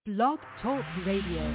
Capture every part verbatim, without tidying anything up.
Blog Talk Radio.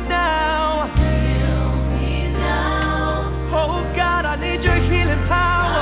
Healing power.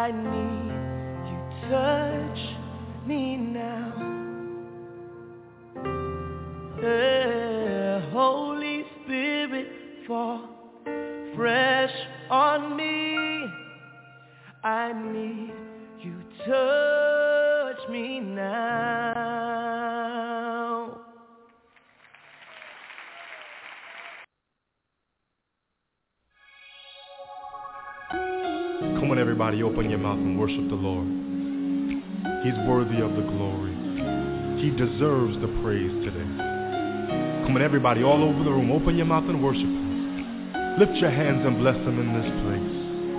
I need you, touch me now. Uh, Holy Spirit, fall fresh on me. I need you, touch me now. Come on, everybody, open your mouth and worship the Lord. He's worthy of the glory. He deserves the praise today. Come on, everybody, all over the room, open your mouth and worship Him. Lift your hands and bless Him in this place.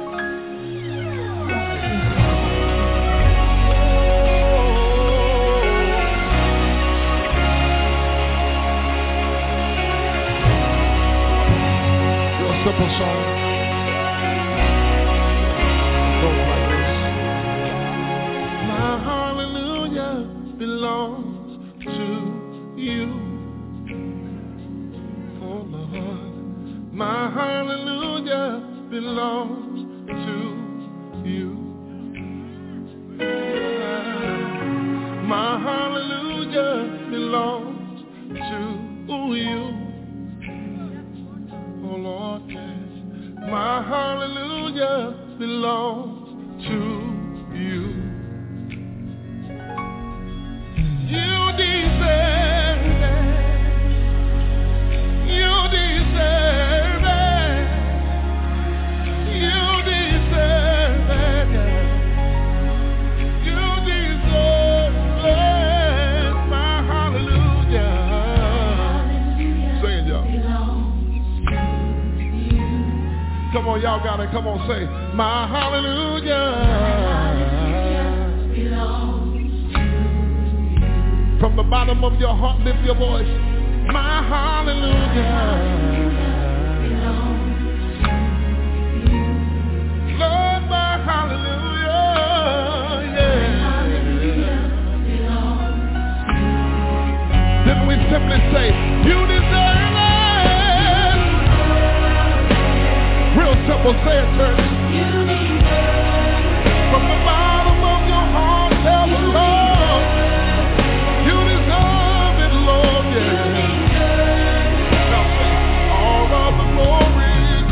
Real simple song. It goes like this. My hallelujah belongs to you. Oh Lord, my hallelujah belongs to you. My hallelujah belongs to you. Oh Lord, yes. My hallelujah belongs to you. You deserve it. You deserve it. You deserve it. You deserve it. My hallelujah. Sing it, y'all. Come on, y'all got it. Come on, say, my hallelujah. From the bottom of your heart, lift your voice. My hallelujah. Lord, my hallelujah. Yeah. Then we simply say, you deserve it. Real simple, say it, church. From the bottom of your heart, tell the Lord, you deserve it, Lord, yeah. Now say, all of the glory,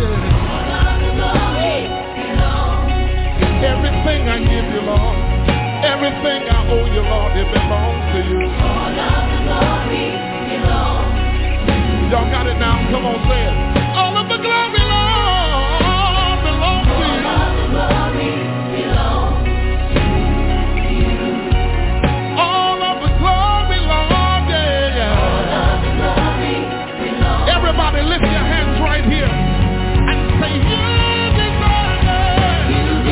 yeah. Everything I give you, Lord, everything I owe you, Lord, it belongs to you. Y'all got it now? Come on, say it. All of the glory, Lord, belongs to you. All of the glory, Lord, yeah. Everybody lift your hands right here and say, you deserve it.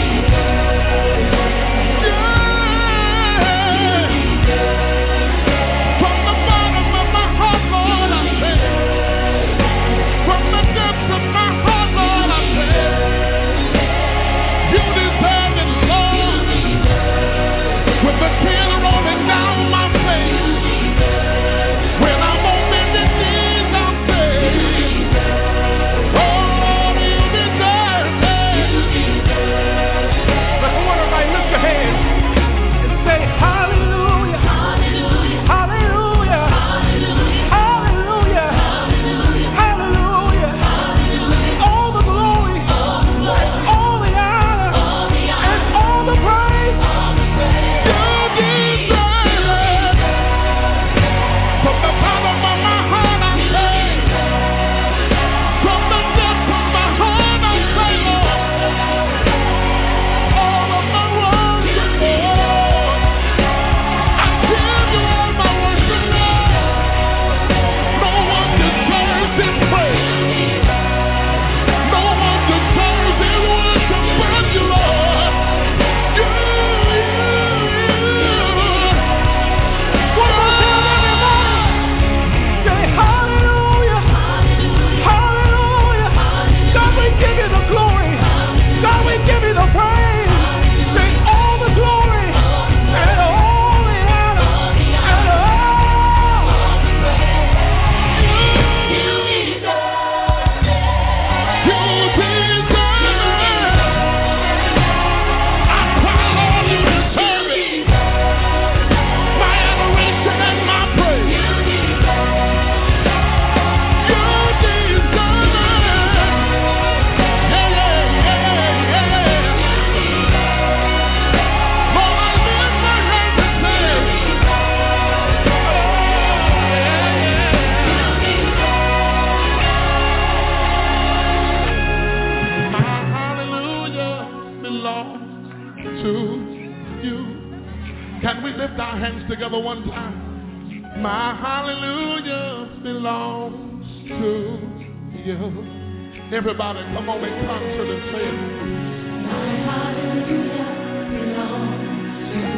Yeah. From the bottom of my heart, Lord, I say, from the depths of my heart, Lord, I say, you deserve it, Lord. With the tear rolling down my face, when I'm on bended knees, I'll say, oh, you deserve together one time. My hallelujah belongs to you. Everybody, come on in concert and say it. My hallelujah belongs to you.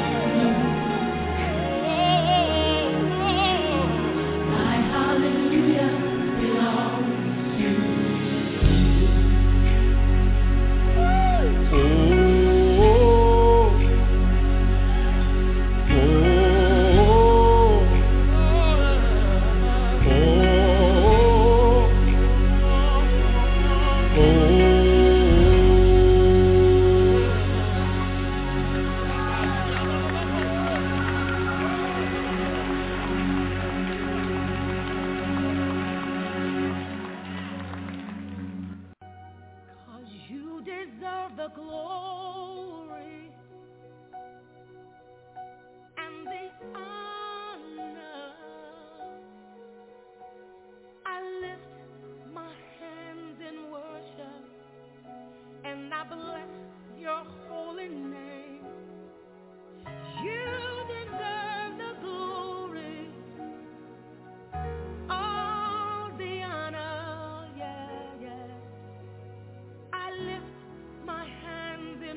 My hallelujah belongs to you. Oh, oh, oh, oh, oh. The glory and the honor. I lift my hands in worship and I bless your holy name. You deserve the glory, all the honor, yeah, yeah. I lift my hands in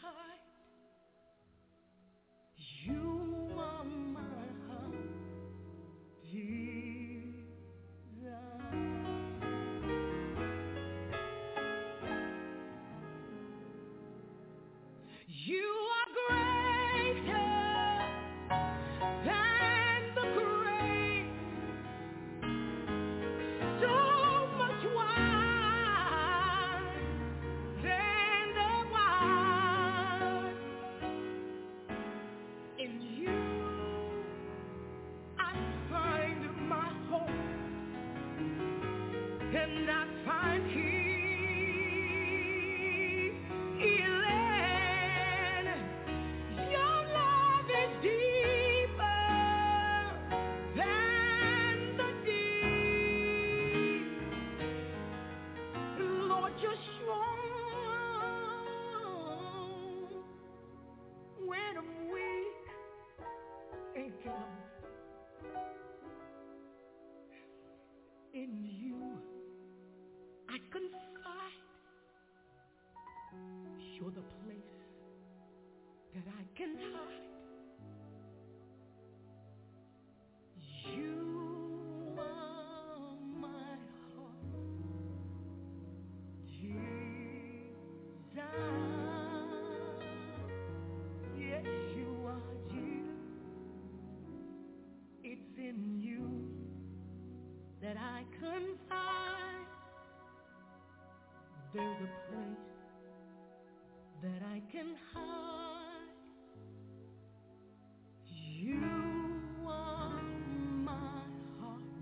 hide. You are my heart desire. You are greater than the grave, so much wider than the wide. In you I find my hope, and I find peace. Elaine, your love is deeper than the deep. Lord, you're strong when I'm weak and come. In you I confide. You're the place that I can hide. You are my heart desire. Yes, you are, Jesus. It's in you that I confide. There's a place that I can hide. You are my heart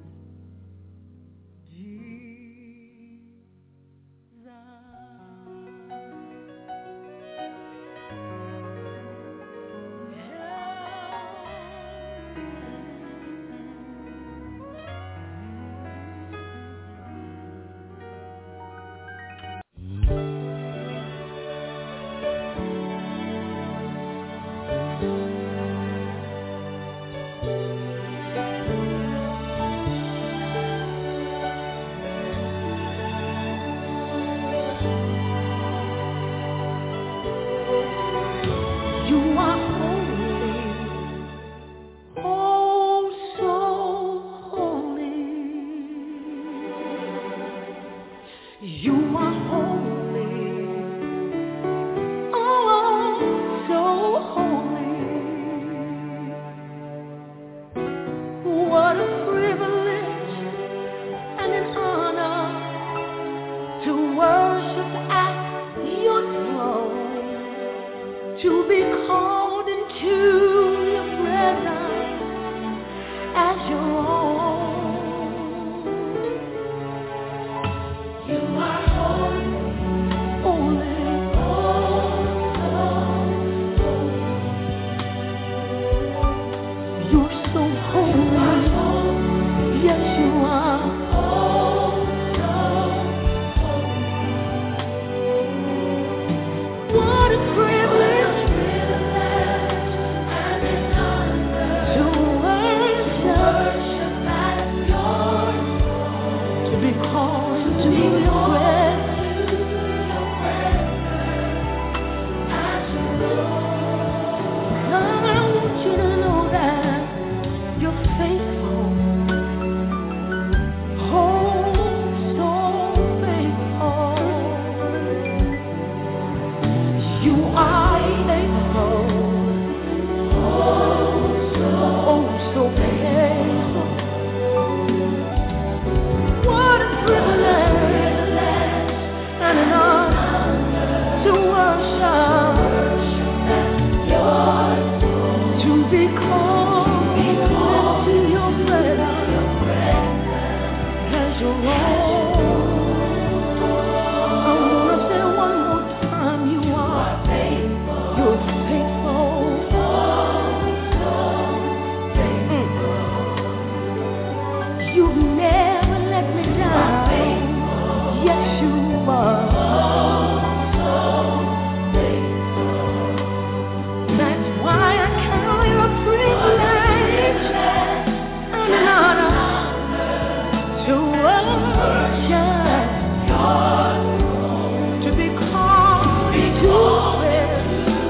to be called to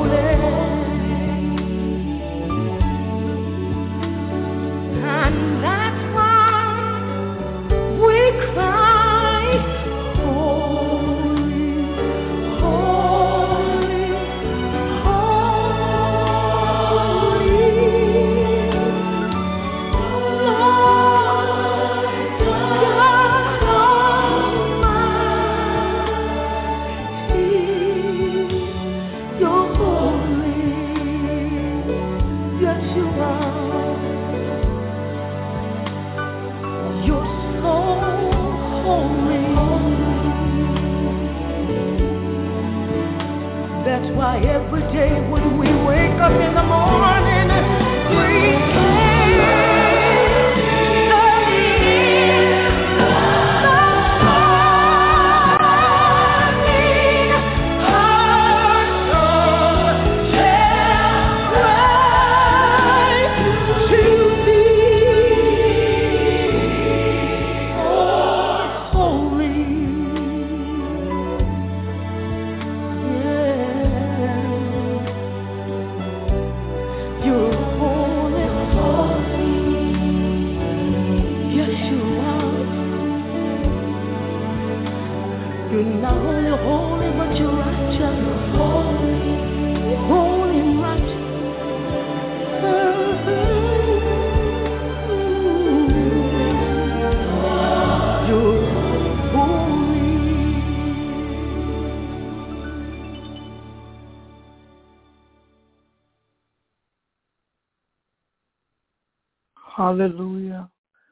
Hallelujah.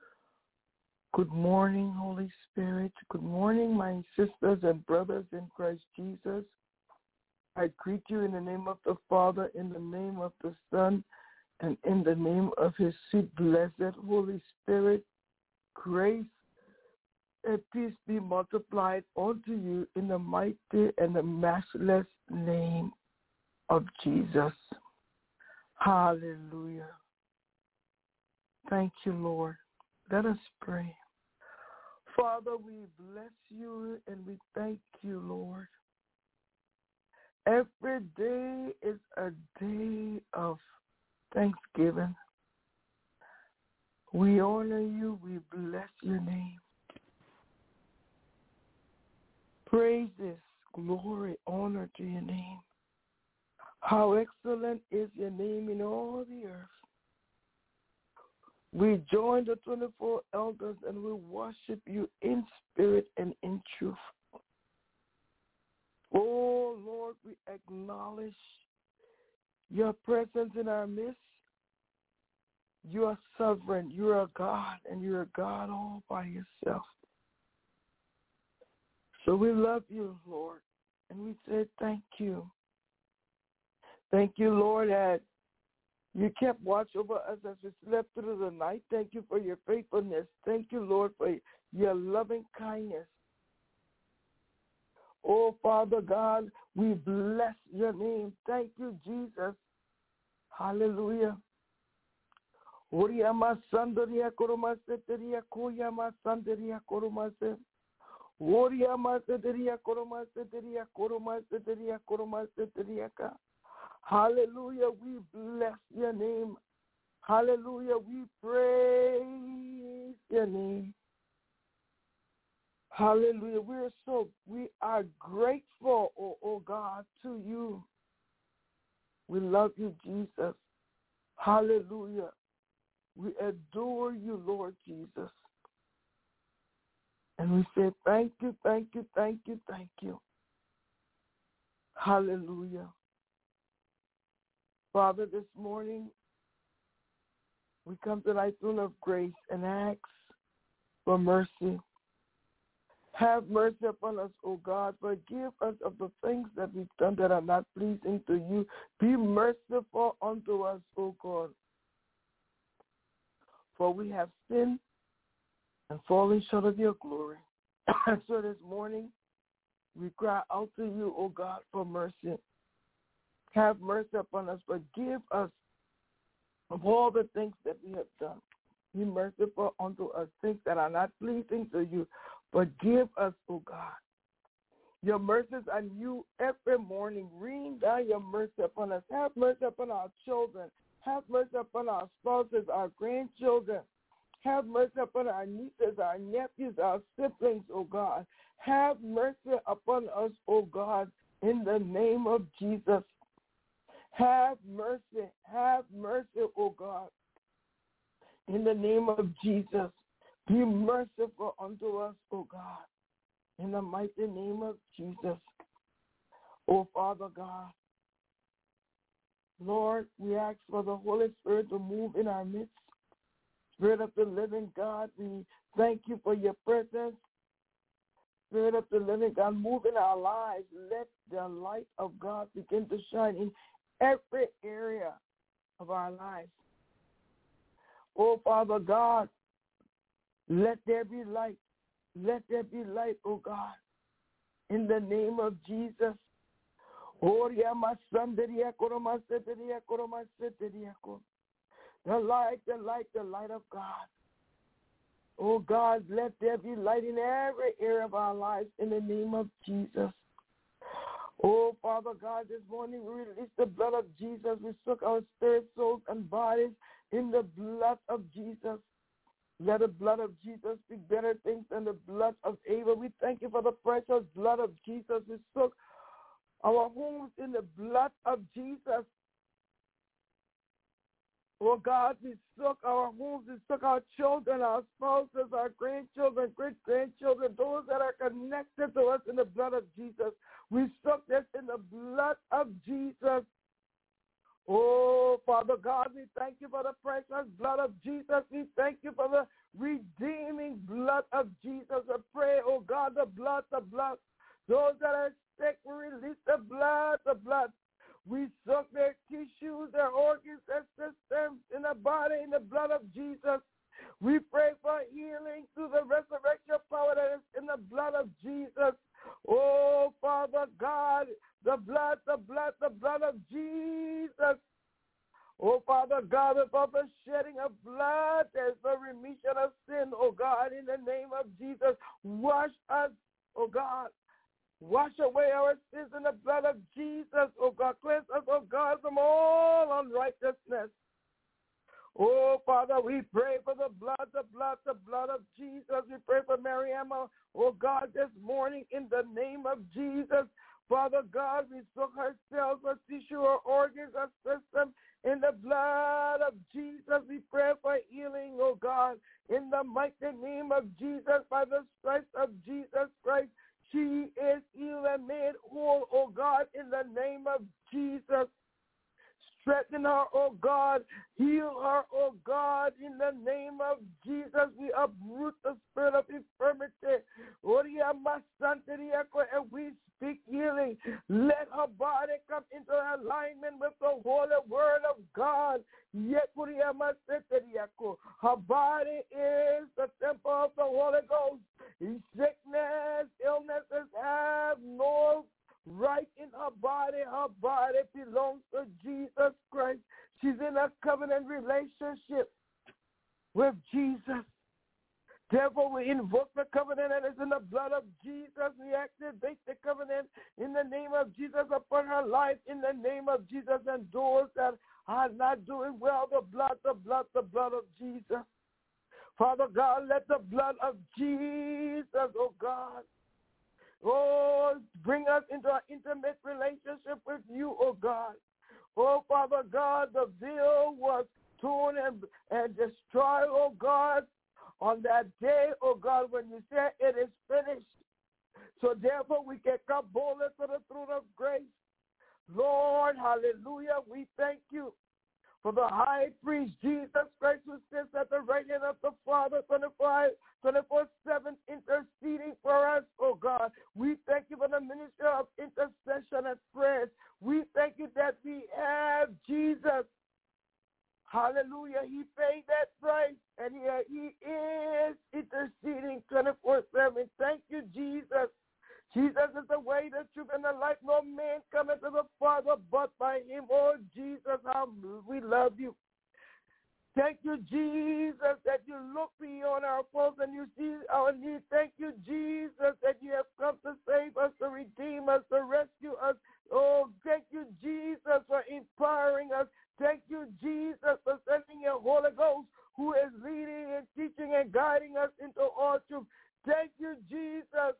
Good morning, Holy Spirit. Good morning, my sisters and brothers in Christ Jesus. I greet you in the name of the Father, in the name of the Son, and in the name of his sweet, blessed Holy Spirit. Grace and peace be multiplied unto you in the mighty and the matchless name of Jesus. Hallelujah. Thank you, Lord. Let us pray. Father, we bless you and we thank you, Lord. Every day is a day of thanksgiving. We honor you. We bless your name. Praises, glory, honor to your name. How excellent is your name in all the earth. We join the twenty-four elders and we worship you in spirit and in truth. Oh, Lord, we acknowledge your presence in our midst. You are sovereign. You are God, and you are God all by yourself. So we love you, Lord, and we say thank you. Thank you, Lord, that you kept watch over us as we slept through the night. Thank you for your faithfulness. Thank you, Lord, for your loving kindness. Oh, Father God, we bless your name. Thank you, Jesus. Hallelujah. Oriyama sandaria koromase teria koyama sandaria koromase. Oriyama teria koromase teria koromase teria koromase teria ka. Hallelujah, we bless your name. Hallelujah, we praise your name. Hallelujah, we are so, we are grateful, oh, oh God, to you. We love you, Jesus. Hallelujah. We adore you, Lord Jesus. And we say thank you, thank you, thank you, thank you. Hallelujah. Father, this morning, we come to thy throne of grace and ask for mercy. Have mercy upon us, O God. Forgive us of the things that we've done that are not pleasing to you. Be merciful unto us, O God. For we have sinned and fallen short of your glory. So this morning, we cry out to you, O God, for mercy. Have mercy upon us. Forgive us of all the things that we have done. Be merciful unto us, things that are not pleasing to you. Forgive us, O God. Your mercies are new every morning. Rain down your mercy upon us. Have mercy upon our children. Have mercy upon our spouses, our grandchildren. Have mercy upon our nieces, our nephews, our siblings, O God. Have mercy upon us, O God, in the name of Jesus. Have mercy. Have mercy, O God, in the name of Jesus. Be merciful unto us, O God, in the mighty name of Jesus. O Father God, Lord, we ask for the Holy Spirit to move in our midst. Spirit of the living God, we thank you for your presence. Spirit of the living God, move in our lives. Let the light of God begin to shine in every area of our lives. Oh, Father God, let there be light. Let there be light, oh God, in the name of Jesus. The light, the light, the light of God. Oh God, let there be light in every area of our lives in the name of Jesus. Oh Father God, this morning we release the blood of Jesus. We soak our spirit, souls, and bodies in the blood of Jesus. Let the blood of Jesus speak better things than the blood of Abel. We thank you for the precious blood of Jesus. We soak our homes in the blood of Jesus. Oh God, we soak our homes, we soak our children, our spouses, our grandchildren, great-grandchildren, those that are connected to us in the blood of Jesus. We soak this in the blood of Jesus. Oh, Father God, we thank you for the precious blood of Jesus. We thank you for the redeeming blood of Jesus. I pray, oh God, the blood, the blood. Those that are sick, we release the blood, the blood. We soak their tissues, their organs, their systems in the body, in the blood of Jesus. We pray for healing through the resurrection power that is in the blood of Jesus. Oh, Father God, the blood, the blood, the blood of Jesus. Oh, Father God, above the shedding of blood, there's the remission of sin, oh God, in the name of Jesus. Wash us, oh God. Wash away our sins in the blood of Jesus, oh God. Cleanse us, oh God, from all unrighteousness. Oh, Father, we pray for the blood, the blood, the blood of Jesus. We pray for Mary Emma, oh God, this morning in the name of Jesus. Father God, we soak her cells, her tissue, her organs, her system in the blood of Jesus. We pray for healing, oh God, in the mighty name of Jesus, by the stripes of Jesus Christ. She is healed and made whole, oh God, in the name of Jesus. Strengthen her, oh God. Heal her, oh God, in the name of Jesus. We uproot the spirit of infirmity. And we speak healing. Let her body come into alignment with the holy word of God. Her body is the temple of the Holy Ghost. Sickness, illnesses have no right in her body. Her body belongs to Jesus Christ. She's in a covenant relationship with Jesus. Therefore, we invoke the covenant that is in the blood of Jesus. We activate the covenant in the name of Jesus upon her life, in the name of Jesus. And those that are not doing well, the blood, the blood, the blood of Jesus. Father God, let the blood of Jesus, oh God, oh, bring us into an intimate relationship with you, oh God. Oh, Father God, the veil was torn and, and destroyed, oh God, on that day, oh God, when you said it is finished. So therefore we can come boldly to the throne of grace. Lord, hallelujah, we thank you for the high priest, Jesus Christ, who sits at the right hand of the Father, twenty-four seven, interceding for us, oh God. We thank you for the ministry of intercession and prayers. We thank you that we have Jesus. Hallelujah. He paid that price, and he, he is interceding twenty-four seven. Thank you, Jesus. Jesus is the way, the truth, and the life. No man cometh to the Father but by him. Oh, Jesus, how we love you. Thank you, Jesus, that you look beyond our faults and you see our need. Thank you, Jesus, that you have come to save us, to redeem us, to rescue us. Oh, thank you, Jesus, for empowering us. Thank you, Jesus, for sending your Holy Ghost, who is leading and teaching and guiding us into all truth. Thank you, Jesus.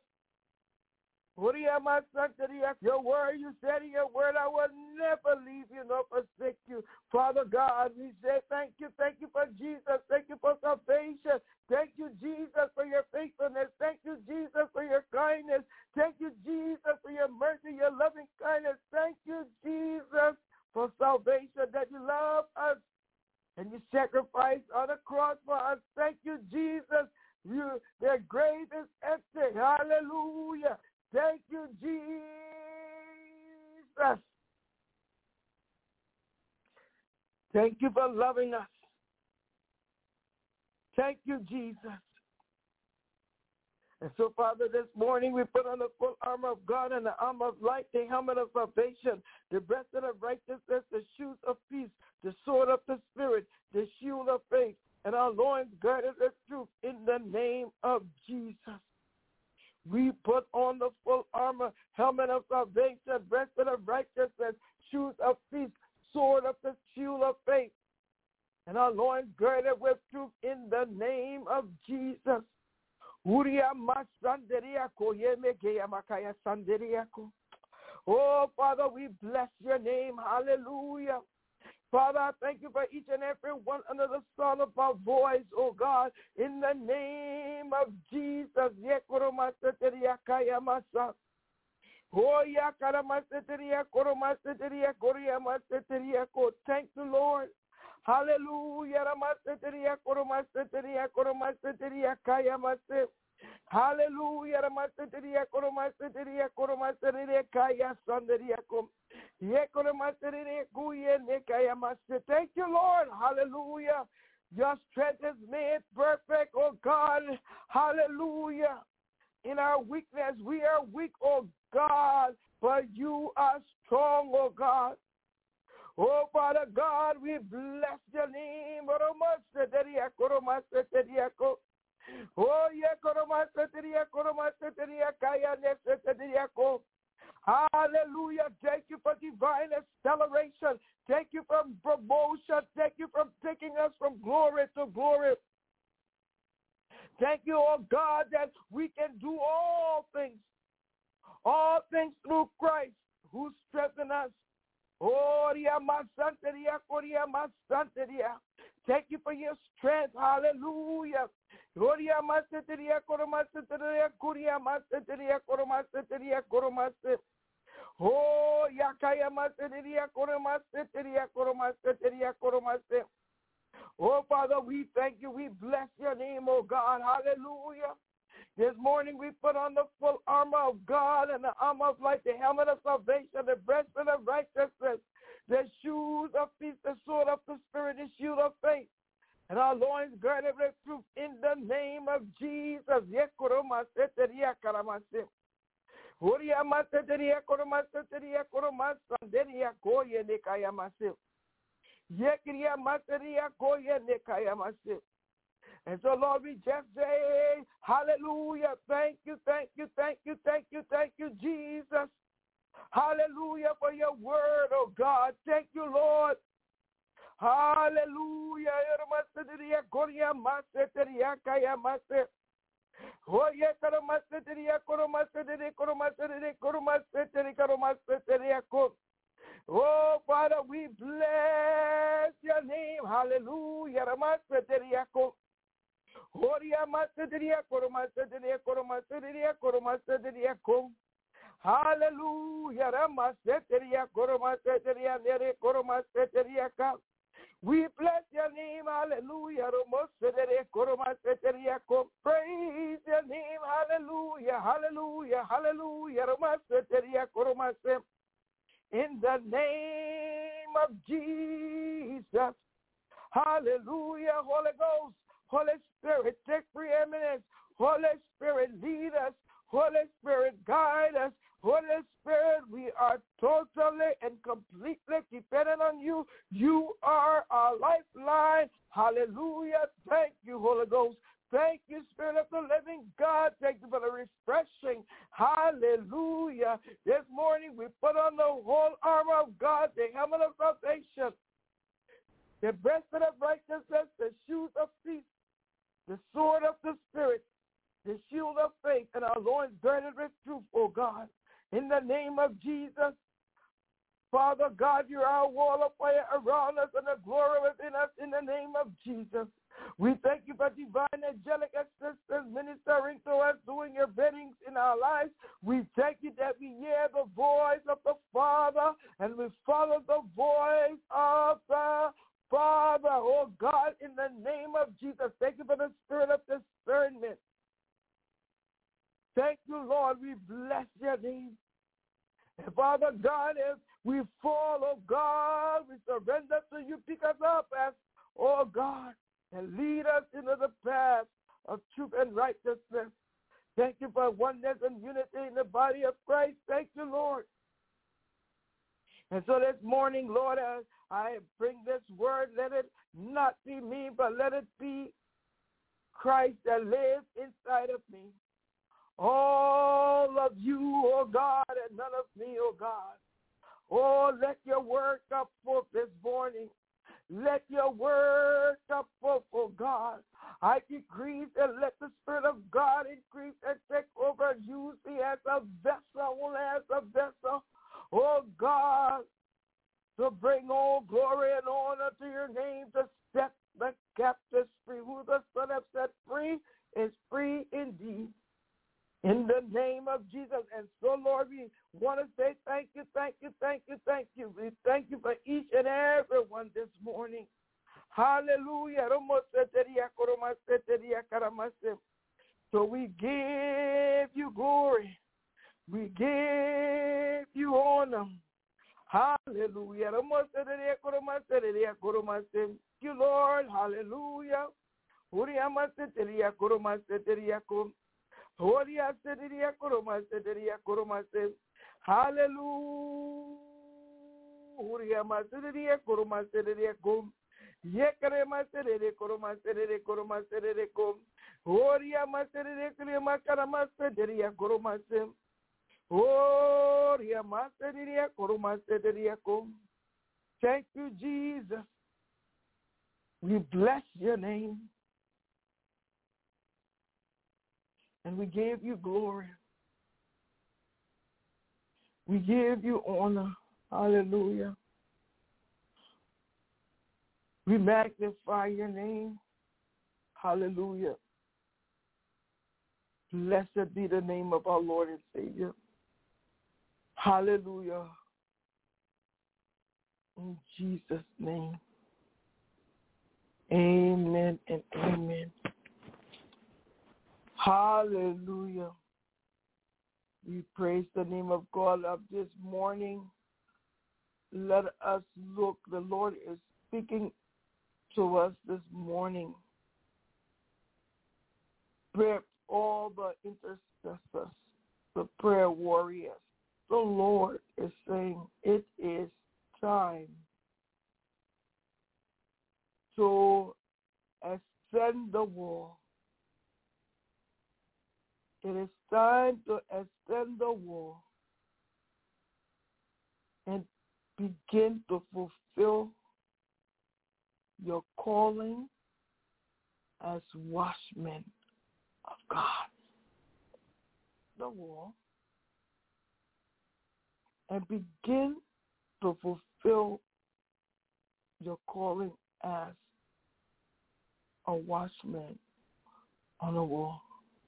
Your word, you said in your word, I will never leave you nor forsake you. Father God, we say thank you. Thank you for Jesus. Thank you for salvation. Thank you, Jesus, for your faithfulness. Thank you, Jesus, for your kindness. Thank you, Jesus, for your mercy, your loving kindness. Thank you, Jesus, for salvation, that you love us and you sacrificed on the cross for us. Thank you, Jesus. You, their grave is empty. Hallelujah. Thank you, Jesus. Thank you for loving us. Thank you, Jesus. And so, Father, this morning we put on the full armor of God and the armor of light, the helmet of salvation, the breastplate of righteousness, the shoes of peace, the sword of the Spirit, the shield of faith, and our loins girded with truth in the name of Jesus. We put on the full armor, helmet of salvation, breastplate of righteousness, shoes of peace, sword of the shield of faith, and our loins girded with truth in the name of Jesus. Oh, Father, we bless your name. Hallelujah. Father, I thank you for each and every one under the sound of our voice, oh God, in the name of Jesus. Thank you, Lord. Hallelujah. Hallelujah. Thank you, Lord. Hallelujah. Your strength is made perfect, oh God. Hallelujah. In our weakness, we are weak, oh God, but you are strong, oh God. Oh, Father God, we bless your name. Oh, yeah, hallelujah. Thank you for divine acceleration. Thank you for promotion. Thank you for taking us from glory to glory. Thank you, oh God, that we can do all things. All things through Christ who strengthens us. Oh, thank you for your strength. Hallelujah. Oh, oh, Father, we thank you. We bless your name, oh God. Hallelujah. This morning we put on the full armor of God and the armor of light, the helmet of salvation, the breastplate of righteousness, the shoes of peace, the sword of the Spirit, the shield of faith, and our loins girded with truth in the name of Jesus. And so, Lord, we just say, hallelujah, thank you, thank you, thank you, thank you, thank you, Jesus. Hallelujah for your word, oh God. Thank you, Lord. Hallelujah. Oh, Father, we bless your name. Hallelujah. Hallelujah. We bless your name. Hallelujah. Praise your name. Hallelujah. Hallelujah. Hallelujah. In the name of Jesus. Hallelujah. Holy Ghost, Holy Spirit, take preeminence. Holy Spirit, lead us. Holy Spirit, guide us. Holy Spirit, we are totally and completely dependent on you. You are our lifeline. Hallelujah. salvation, the breastplate of righteousness, the shoes of peace, the sword of the Spirit, the shield of faith, and our loins girded with truth, O God. In the name of Jesus, Father God, you're our wall of fire around us and the glory within us in the name of Jesus. We thank you for divine angelic assistance ministering to us, doing your biddings in our lives. We thank you that we hear the voice of the Father and we follow the voice of the Father. Oh God, in the name of Jesus, thank you for the spirit of discernment. Thank you, Lord. We bless your name. And Father God, if we fall, oh God, we surrender to you. Pick us up as, oh God, and lead us into the path of truth and righteousness. Thank you for oneness and unity in the body of Christ. Thank you, Lord. And so this morning, Lord, as I bring this word, let it not be me, but let it be Christ that lives inside of me. All of you, oh God, and none of me, oh God. Oh, let your word come forth this morning. Let your word come forth, oh God. I decrease and let the Spirit of God increase and take over. Use me as a vessel, only as a vessel, oh God, to bring all glory and honor to your name, to set the captives free. Who the Son has set free is free indeed. In the name of Jesus. And so, Lord, we want to say thank you, thank you, thank you, thank you. We thank you for each and every one this morning. Hallelujah. So we give you glory. We give you honor. Hallelujah. Thank you, Lord. Hallelujah. Hallelujah. Thank you, Jesus. We bless your name. And we give you glory. We give you honor. Hallelujah. We magnify your name. Hallelujah. Blessed be the name of our Lord and Savior. Hallelujah. In Jesus' name. Amen and amen. Hallelujah. We praise the name of God of this morning. Let us look. The Lord is speaking to us this morning. Pray all the intercessors, the prayer warriors. The Lord is saying it is time to ascend the wall. It is time to ascend the wall and begin to fulfill your calling as watchmen of God. The wall and begin to fulfill your calling as a watchman on the wall.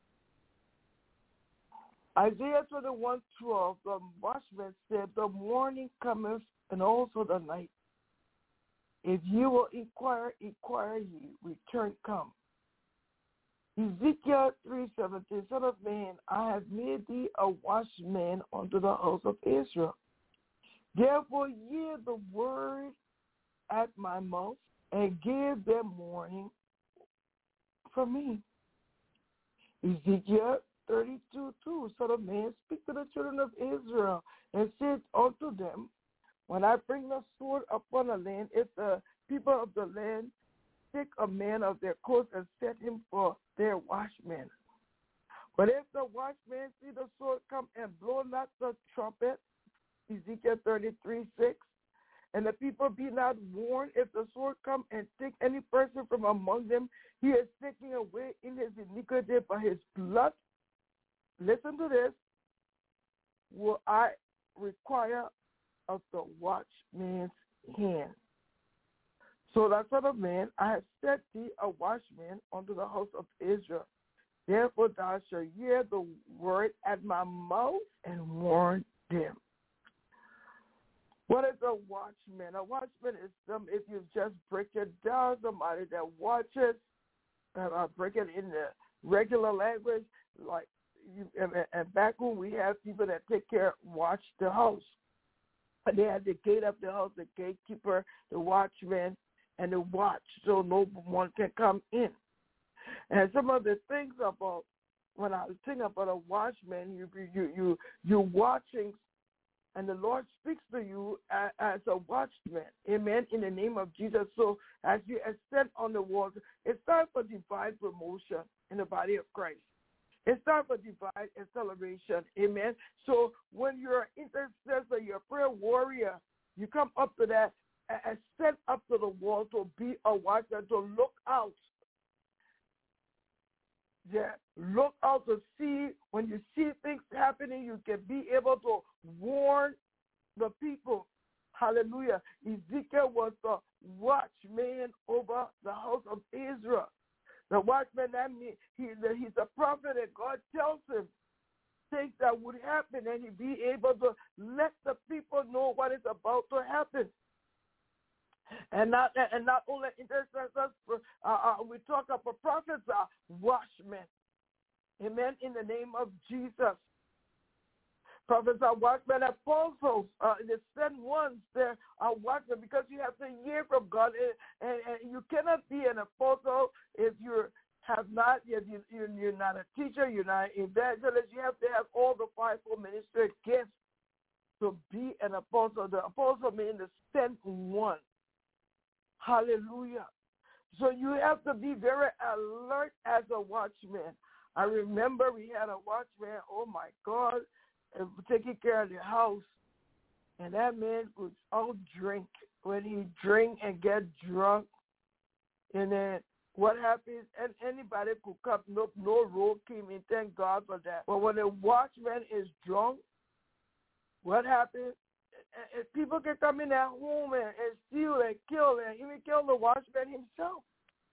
Isaiah twenty-one twelve, the watchman said, the morning cometh and also the night. If you will inquire, inquire ye, return come. Ezekiel three seventeen, Son of man, I have made thee a watchman unto the house of Israel. Therefore hear the word at my mouth, and give them warning from me. Ezekiel thirty-two two, Son of man, speak to the children of Israel, and say unto them, when I bring the sword upon a land, if the people of the land take a man of their coast and set him for their watchman. But if the watchman see the sword come and blow not the trumpet, Ezekiel thirty-three six, and the people be not warned, if the sword come and take any person from among them, he is taken away in his iniquity by his blood. Listen to this. Will I require of the watchman's hand? So that son of man, I have set thee a watchman unto the house of Israel. Therefore thou shalt hear the word at my mouth and warn them. What is a watchman? A watchman is some, if you just break it down, somebody that watches, and I break it in the regular language, like you, and, and back when we have people that take care, watch the house. And they have the gate of the house, the gatekeeper, the watchman, and the watch, so no one can come in. And some of the things about, when I think about a watchman, you you you you're watching, and the Lord speaks to you as, as a watchman. Amen. In the name of Jesus. So as you ascend on the walls, it's time for divine promotion in the body of Christ. It's time for divine acceleration. Amen. So when you're an intercessor, you're a prayer warrior, you come up to that and ascend up to the wall to be a watchman, to look out. Yeah, look out to see, when you see things happening, you can be able to warn the people. Hallelujah. Ezekiel was the watchman over the house of Israel. The watchman, that means he, he's a prophet, and God tells him things that would happen, and he'd be able to let the people know what is about to happen. And not and not only intercessors, uh, uh, we talk about prophets are watchmen. Amen. In the name of Jesus. Prophets are watchmen. Apostles, uh, the sent ones, they are watchmen, because you have to hear from God. And, and, and you cannot be an apostle if you have not, if you, you're not a teacher, you're not an evangelist. You have to have all the fivefold ministry gifts to be an apostle. The apostle means the sent one. Hallelujah. So you have to be very alert as a watchman. I remember we had a watchman, oh my God, taking care of the house. And that man would all drink. When he drink and get drunk, and then what happens, and anybody could come, no, no rule came in, thank God for that. But when a watchman is drunk, what happens? And people can come in at home and, and steal and kill and even kill the watchman himself.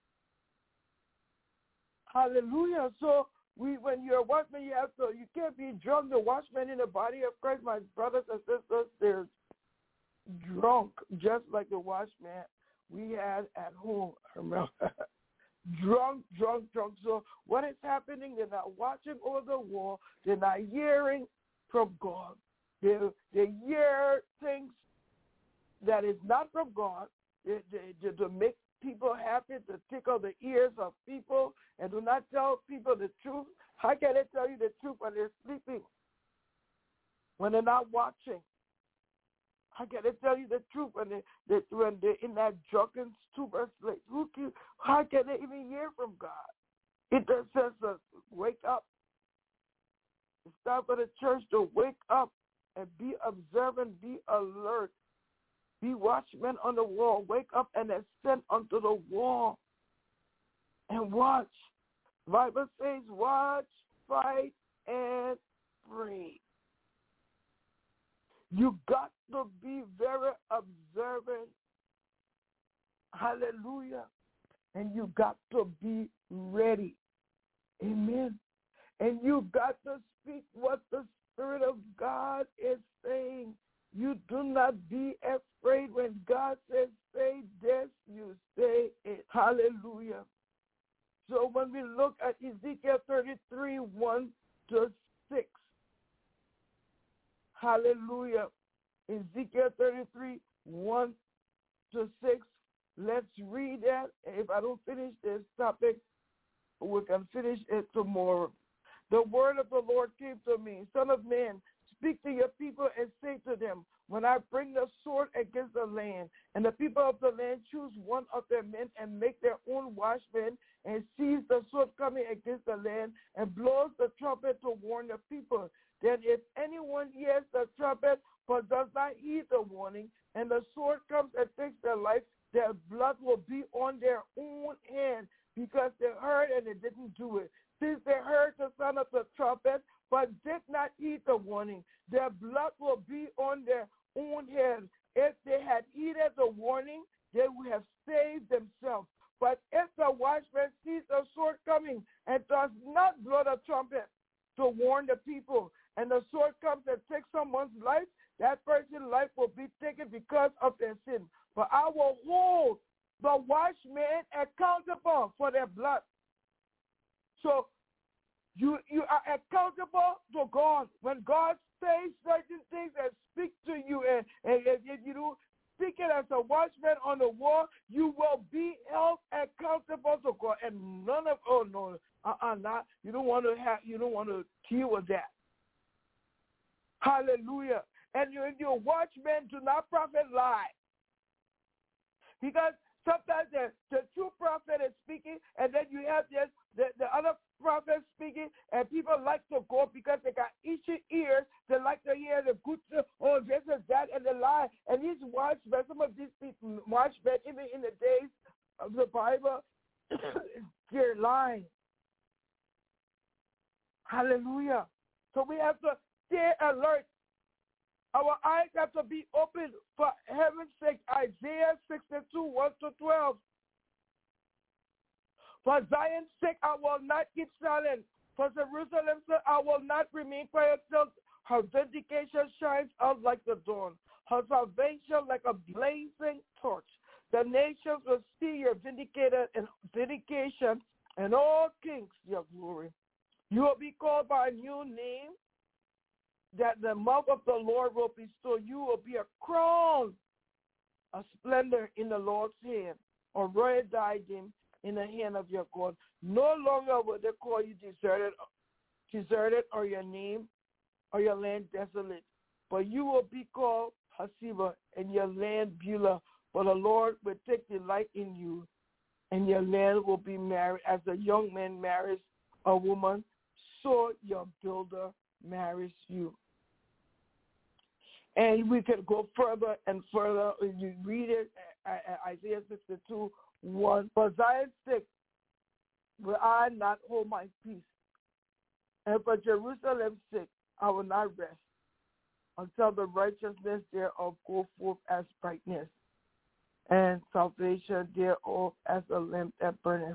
Hallelujah. So we, when you're a watchman, you have to, you can't be drunk. The watchman in the body of Christ, my brothers and sisters, they're drunk, just like the watchman we had at home. Remember, drunk, drunk, drunk. So what is happening? They're not watching over the wall. They're not hearing from God. They, they hear things that is not from God, they, they, to make people happy, to tickle the ears of people, and do not tell people the truth. How can they tell you the truth when they're sleeping, when they're not watching? How can they tell you the truth when, they, they, when they're in that drunken stupor state? Who can, how can they even hear from God? Intercessors, wake up. It's time for the church to wake up and be observant, be alert, be watchmen on the wall. Wake up and ascend onto the wall and watch. The Bible says, watch, fight, and pray. You got to be very observant. Hallelujah. And you got to be ready. Amen. And you got to speak what the Spirit of God is saying. You do not be afraid. When God says say this, you say it. Hallelujah. So when we look at Ezekiel thirty-three, one to six. Hallelujah. Ezekiel thirty-three, one to six. Let's read that. If I don't finish this topic, we can finish it tomorrow. The word of the Lord came to me. Son of man, speak to your people and say to them, when I bring the sword against the land, and the people of the land choose one of their men and make their own watchmen, and seize the sword coming against the land, and blows the trumpet to warn the people, then if anyone hears the trumpet but does not heed the warning, and the sword comes and takes their life, their blood will be on their own hand, because they heard and they didn't do it. Since they heard the sound of the trumpet, but did not heed the warning, their blood will be on their own head. If they had heeded the warning, they would have saved themselves. But if the watchman sees a sword coming and does not blow the trumpet to warn the people, and the sword comes and takes someone's life, that person's life will be taken because of their sin. But I will hold the watchman accountable for their blood. So you you are accountable to God. When God says certain things and speaks to you, and, and if, if you do speak it as a watchman on the wall, you will be held accountable to God. And none of oh no, uh-uh, not you don't want to have you don't want to deal with that. Hallelujah. And you, your watchmen do not prophet lie. Because sometimes the, the true prophet is speaking, and then you have this, the, the other prophet speaking, and people like to go because they got itchy ears. They like to hear the good, oh, this is that, and they lie. And these watchmen, some of these people, watchmen, even in the days of the Bible, they're lying. Hallelujah. So we have to stay alert. Our eyes have to be open for heaven's sake. Isaiah sixty-two, one to twelve. For Zion's sake, I will not keep silent. For Jerusalem's sake, I will not remain quiet till her vindication shines out like the dawn, her salvation like a blazing torch. The nations will see your vindicated and vindication, and all kings your glory. You will be called by a new name that the mouth of the Lord will bestow. You will be a crown, a splendor in the Lord's hand, a royal diadem in the hand of your God. No longer will they call you deserted, deserted, or your name, or your land desolate, but you will be called Hasiba, and your land Beulah. For the Lord will take delight in you, and your land will be married as a young man marries a woman, so your builder marries you. And we can go further and further. You read it, Isaiah sixty-two, one. For Zion's sake will I not hold my peace, and for Jerusalem's sake I will not rest, until the righteousness thereof go forth as brightness, and salvation thereof as a lamp that burneth.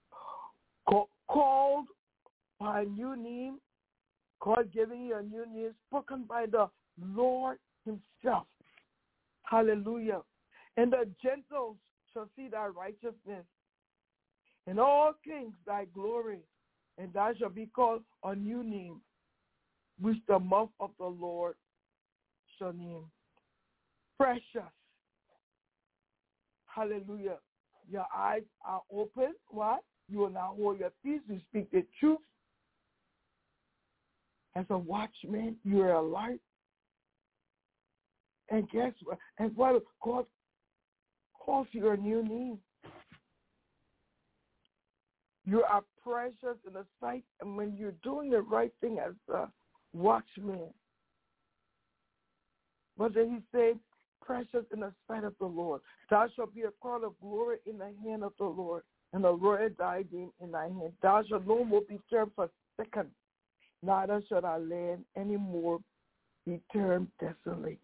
Called by a new name, God giving you a new name, spoken by the Lord himself. Hallelujah. And the Gentiles shall see thy righteousness, and all kings thy glory, and thou shalt be called a new name, which the mouth of the Lord shall name. Precious. Hallelujah. Your eyes are open. What? You will not hold your peace. You speak the truth. As a watchman, you are alert. And guess what? And what God calls you a new name. You are precious in the sight, and when you're doing the right thing as a watchman, what did he say? Precious in the sight of the Lord. Thou shalt be a crown of glory in the hand of the Lord, and a royal diadem in thy hand. Thou shalt no more be termed forsaken, neither shall thy land any more be termed desolate.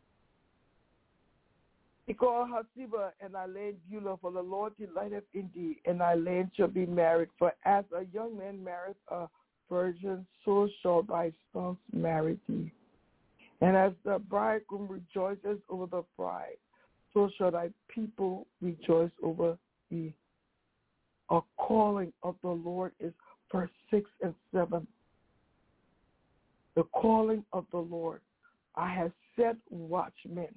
Be called Hasiba, and thy land Beulah, for the Lord delighteth in thee, and thy land shall be married. For as a young man marrieth a virgin, so shall thy spouse marry thee. And as the bridegroom rejoices over the bride, so shall thy people rejoice over thee. A calling of the Lord is verse six and seven. The calling of the Lord. I have set watchmen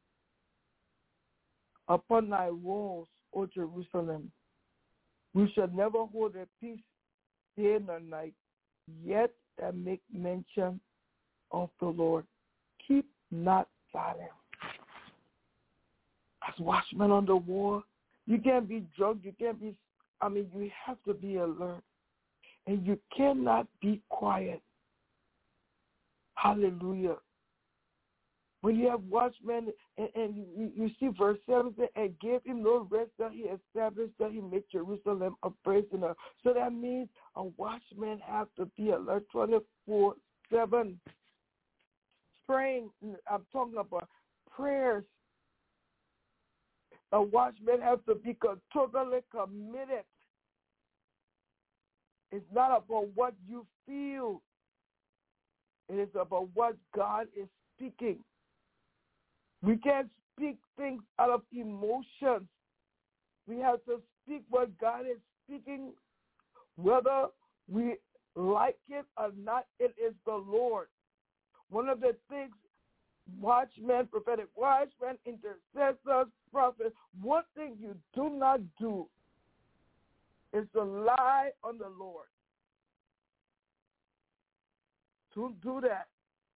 upon thy walls, O Jerusalem. We shall never hold a peace day nor night, yet I make mention of the Lord. Keep not silent. As watchmen on the wall, you can't be drunk, you can't be, I mean, you have to be alert. And you cannot be quiet. Hallelujah. When you have watchmen, and, and you, you see verse seven, and gave him no rest till he established, till he made Jerusalem a prisoner. So that means a watchman has to be alert twenty-four seven. Praying, I'm talking about prayers. A watchman has to be totally committed. It's not about what you feel. It is about what God is speaking. We can't speak things out of emotions. We have to speak what God is speaking, whether we like it or not. It is the Lord. One of the things, watchmen, prophetic watchmen, intercessors, prophets, one thing you do not do is to lie on the Lord. Don't do that.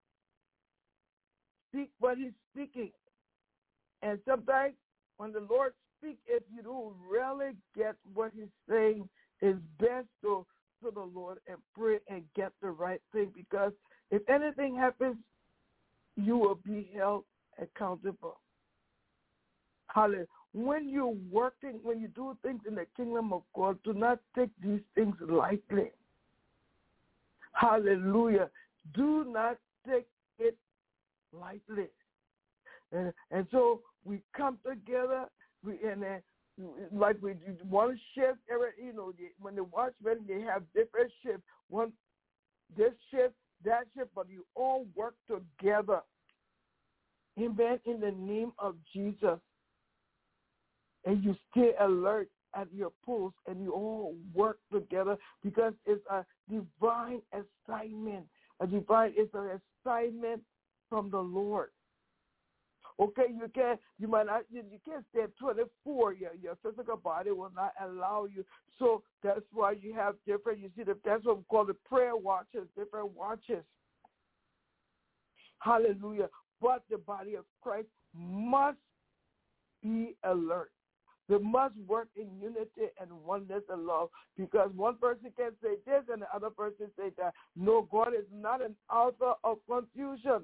Speak what he's speaking. And sometimes when the Lord speaks, if you don't really get what he's saying, it's best to to the Lord and pray and get the right thing, because if anything happens, you will be held accountable. Hallelujah. When you're working, when you do things in the kingdom of God, do not take these things lightly. Hallelujah. Do not take it lightly. And, and so we come together, we, and uh, like we do one shift, you know, when the watchmen, they have different shifts. One, this shift, that shift, but you all work together. Amen. In the name of Jesus. And you stay alert at your post, and you all work together, because it's a divine assignment. A divine, it's an assignment from the Lord. Okay, you can't, you might not, you, you can't stay at twenty-four. Your, your physical body will not allow you. So that's why you have different, you see, the, that's what we call the prayer watches, different watches. Hallelujah. But the body of Christ must be alert. They must work in unity and oneness and love, because one person can say this and the other person say that. No, God is not an author of confusion.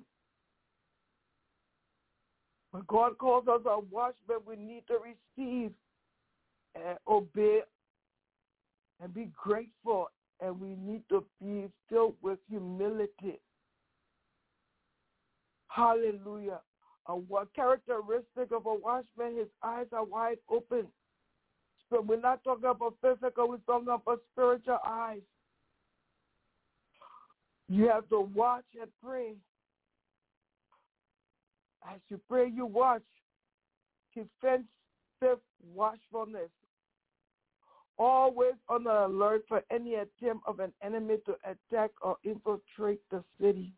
When God calls us a watchman, we need to receive and obey and be grateful, and we need to be filled with humility. Hallelujah. A what characteristic of a watchman, his eyes are wide open. So we're not talking about physical, we're talking about spiritual eyes. You have to watch and pray. As you pray, you watch. Defensive watchfulness. Always on the alert for any attempt of an enemy to attack or infiltrate the city.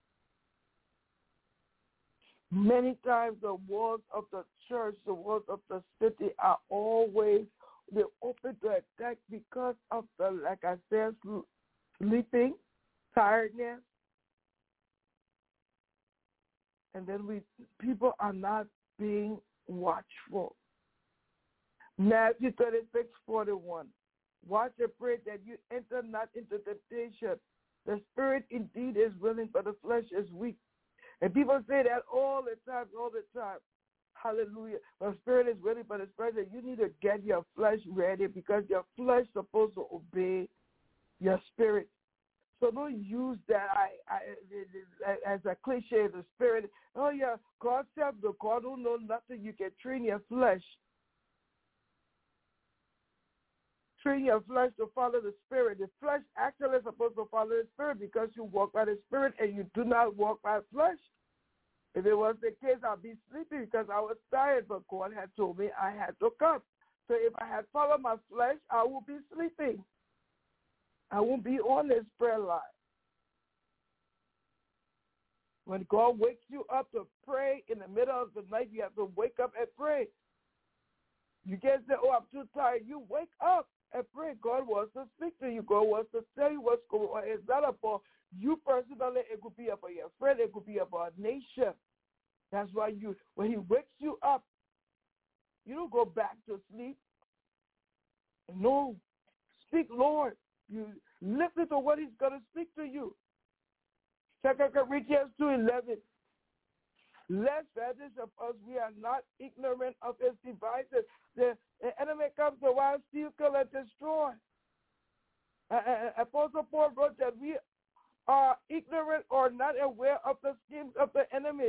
Many times the walls of the church, the walls of the city are always, they're open to attack because of the, like I said, sleeping, tiredness. And then we people are not being watchful. Matthew thirty-six forty-one. Watch and pray that you enter not into temptation. The spirit indeed is willing, but the flesh is weak. And people say that all the time, all the time. Hallelujah. The spirit is ready, but the spirit that you need to get your flesh ready, because your flesh is supposed to obey your spirit. So don't use that I, I, as a cliche, the spirit. Oh, yeah, God said the God don't know nothing. You can train your flesh. Train your flesh to follow the spirit. The flesh actually is supposed to follow the spirit, because you walk by the spirit and you do not walk by flesh. If it was the case, I'd be sleeping because I was tired, but God had told me I had to come. So if I had followed my flesh, I would be sleeping. I won't be on this prayer line. When God wakes you up to pray in the middle of the night, you have to wake up and pray. You can't say, oh, I'm too tired. You wake up and pray. God wants to speak to you. God wants to tell you what's going on. It's not about you personally. It could be about your friend. It could be about a nation. That's why you, when he wakes you up, you don't go back to sleep. No. Speak, Lord. You listen to what he's going to speak to you. Second Corinthians two eleven. Lest that is of us, we are not ignorant of his devices. The, the enemy comes to wild, steal, kill, and destroy. Uh, Apostle Paul wrote that we are ignorant or not aware of the schemes of the enemy.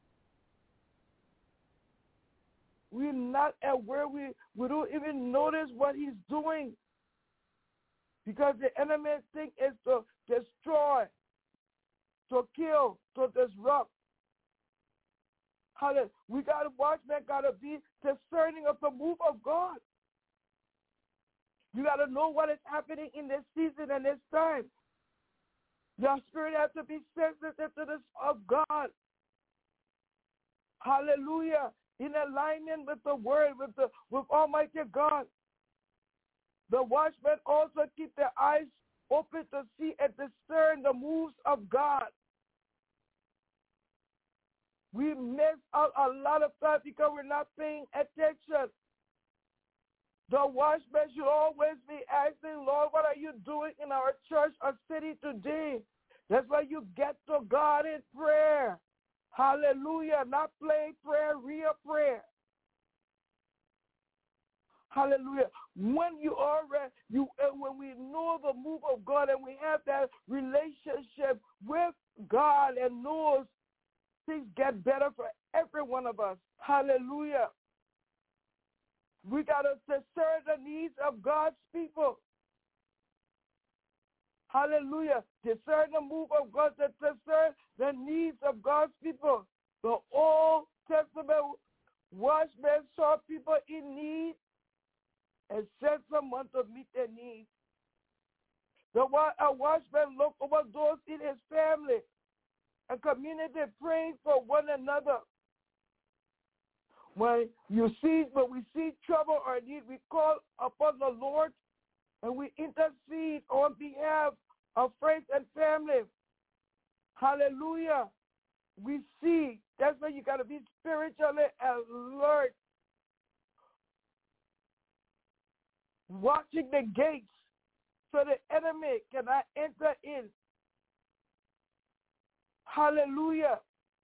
We're not aware. We, we don't even notice what he's doing. Because the enemy's thing is to destroy, to kill, to disrupt. How to, we got to watch, man, got to be discerning of the move of God. You got to know what is happening in this season and this time. Your spirit has to be sensitive to this of God. Hallelujah. In alignment with the word, with the with Almighty God. The watchmen also keep their eyes open to see and discern the moves of God. We miss out a lot of time because we're not paying attention. The watchmen should always be asking, Lord, what are you doing in our church or city today? That's why you get to God in prayer. Hallelujah. Not plain prayer, real prayer. Hallelujah. When you already, you, uh, when we know the move of God and we have that relationship with God and knows things get better for every one of us. Hallelujah. We got to discern the needs of God's people. Hallelujah. Discern the move of God, to discern the needs of God's people. The Old Testament watchmen saw people in need and sent someone to meet their needs. The a watchman looked over those in his family and community, praying for one another. When you see, when we see trouble or need, we call upon the Lord and we intercede on behalf of friends and family. Hallelujah. We see. That's why you got to be spiritually alert. Watching the gates so the enemy cannot enter in. Hallelujah.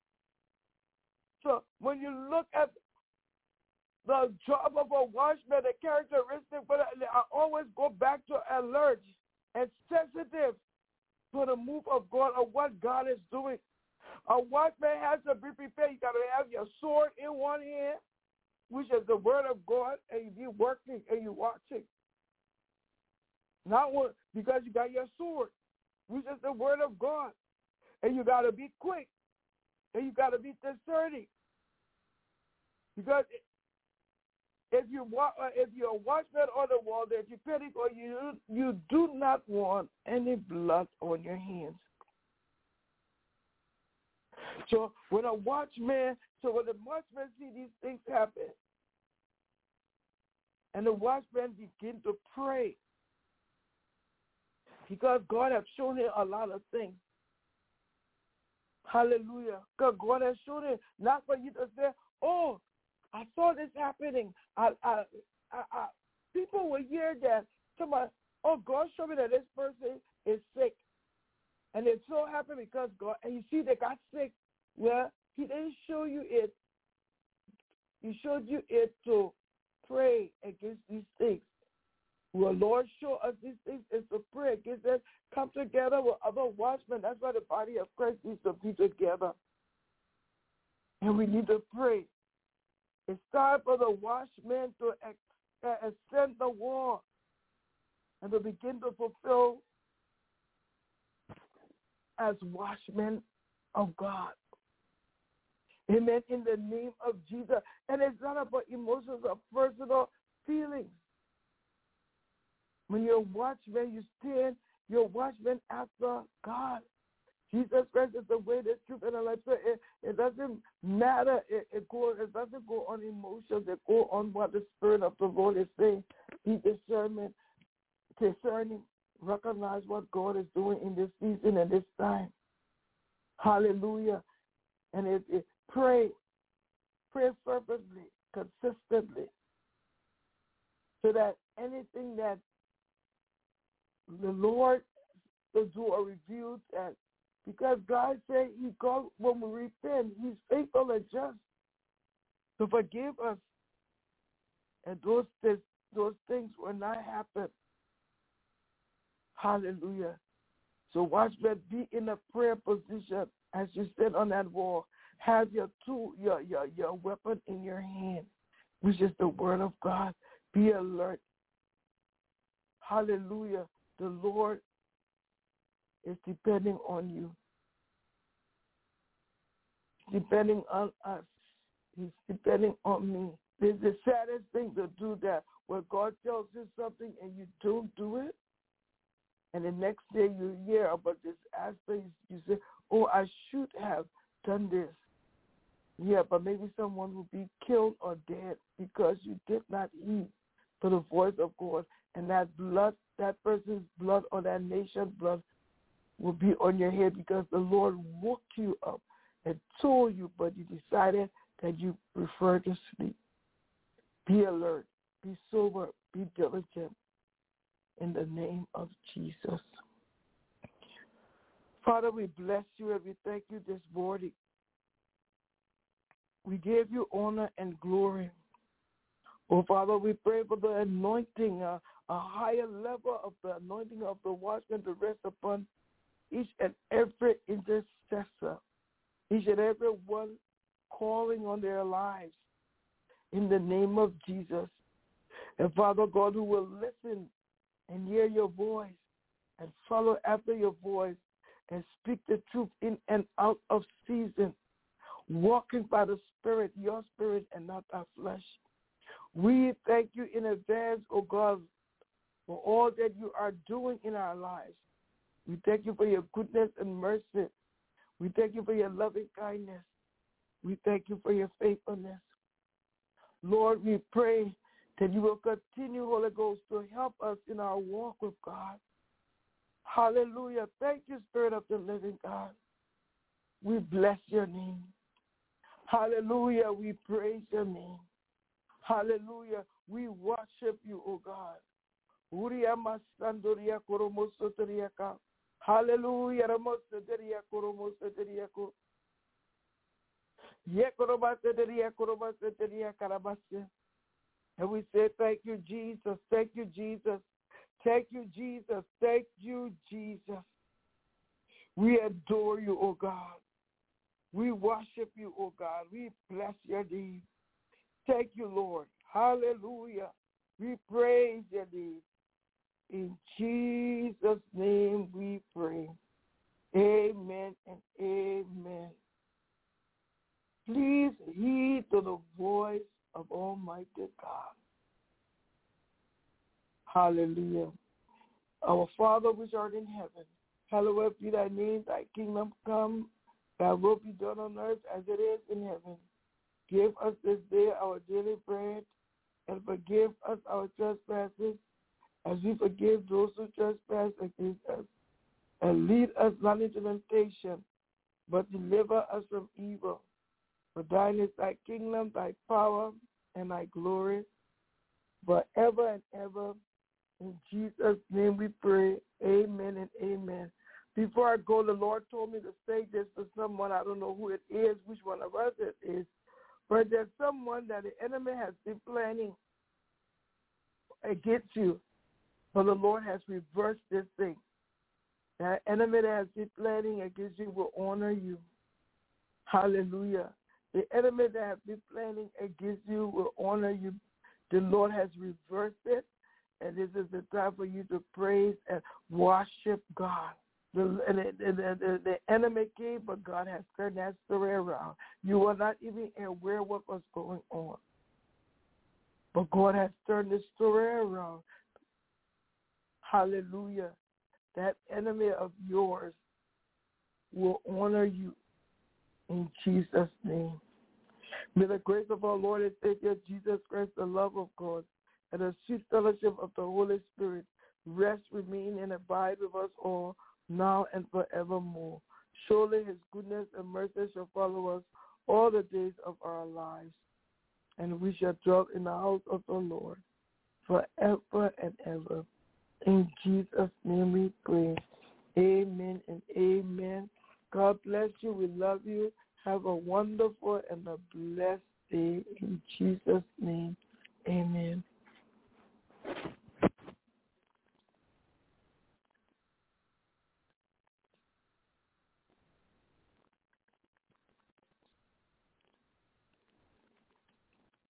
So when you look at the job of a watchman, the characteristic, but I always go back to alert and sensitive to the move of God or what God is doing. A watchman has to be prepared. You got to have your sword in one hand, which is the word of God, and you be working and you watching. Not one, because you got your sword, which is the word of God. And you got to be quick. And you got to be discerning. Because if, you, if you're a watchman on the wall, that you're petty, or you, you do not want any blood on your hands. So when a watchman, so when the watchman see these things happen, and the watchman begin to pray, because God has shown him a lot of things. Hallelujah. Because God has shown him, not for you to say, oh, I saw this happening. I, I, I, I, people will hear that. Somebody, oh, God showed me that this person is sick. And it so happened because God, and you see they got sick. Well, he didn't show you it. He showed you it to pray against these things. Well, Lord, show us these things is to pray against them. Come together with other watchmen. That's why the body of Christ needs to be together. And we need to pray. It's time for the watchmen to ascend the wall and to begin to fulfill as watchmen of God. Amen. In the name of Jesus. And it's not about emotions or personal feelings. When you're a watchman, you stand, you're a watchman after God. Jesus Christ is the way, the truth, and the life. So it, it doesn't matter. It, it, go, it doesn't go on emotions. It go on what the Spirit of the Lord is saying. Be discernment, discerning, recognize what God is doing in this season and this time. Hallelujah. And it, it, pray. Pray fervently, consistently, so that anything that the Lord will do or reveal that Because God said he called when we repent, he's faithful and just to forgive us. And those, those things will not happen. Hallelujah. So watch that, be in a prayer position as you sit on that wall. Have your tool, your, your, your weapon in your hand, which is the word of God. Be alert. Hallelujah. The Lord is depending on you. Depending on us. He's depending on me. It's the saddest thing to do that, where God tells you something and you don't do it, and the next day you hear about this aspect, you say, oh, I should have done this. Yeah, but maybe someone will be killed or dead because you did not heed to the voice of God, and that blood, that person's blood or that nation's blood will be on your head because the Lord woke you up and told you, but you decided that you prefer to sleep. Be alert, be sober, be diligent in the name of Jesus. Father, we bless you and we thank you this morning. We give you honor and glory. Oh, Father, we pray for the anointing, uh, a higher level of the anointing of the watchman to rest upon each and every intercessor, each and every one calling on their lives in the name of Jesus. And Father God, who will listen and hear your voice and follow after your voice and speak the truth in and out of season, walking by the Spirit, your Spirit, and not our flesh. We thank you in advance, oh God, for all that you are doing in our lives. We thank you for your goodness and mercy. We thank you for your loving kindness. We thank you for your faithfulness. Lord, we pray that you will continue, Holy Ghost, to help us in our walk with God. Hallelujah. Thank you, Spirit of the living God. We bless your name. Hallelujah. We praise your name. Hallelujah. We worship you, O God. Hallelujah. And we say, thank you, Jesus. Thank you, Jesus. Thank you, Jesus. Thank you, Jesus. We adore you, O God. We worship you, O God. We bless your name. Thank you, Lord. Hallelujah. We praise your name. In Jesus' name we pray. Amen and amen. Please heed to the voice of Almighty God. Hallelujah. Our Father which art in heaven, hallowed be thy name, thy kingdom come, thy will be done on earth as it is in heaven. Give us this day our daily bread, and forgive us our trespasses, as we forgive those who trespass against us. And lead us not into temptation, but deliver us from evil. For thine is thy kingdom, thy power, and thy glory, forever and ever. In Jesus' name we pray. Amen and amen. Before I go, the Lord told me to say this to someone. I don't know who it is, which one of us it is. But there's someone that the enemy has been planning against you. But the Lord has reversed this thing. That enemy that has been planning against you will honor you. Hallelujah. The enemy that has been planning against you will honor you. The Lord has reversed it. And this is the time for you to praise and worship God. The, the, the, the, the enemy came, but God has turned that story around. You were not even aware what was going on. But God has turned the story around. Hallelujah. That enemy of yours will honor you in Jesus' name. May the grace of our Lord and Savior Jesus Christ, the love of God, and the sweet fellowship of the Holy Spirit rest, remain, and abide with us all, now and forevermore. Surely his goodness and mercy shall follow us all the days of our lives, and we shall dwell in the house of the Lord forever and ever. In Jesus' name we pray. Amen and amen. God bless you. We love you. Have a wonderful and a blessed day in Jesus' name.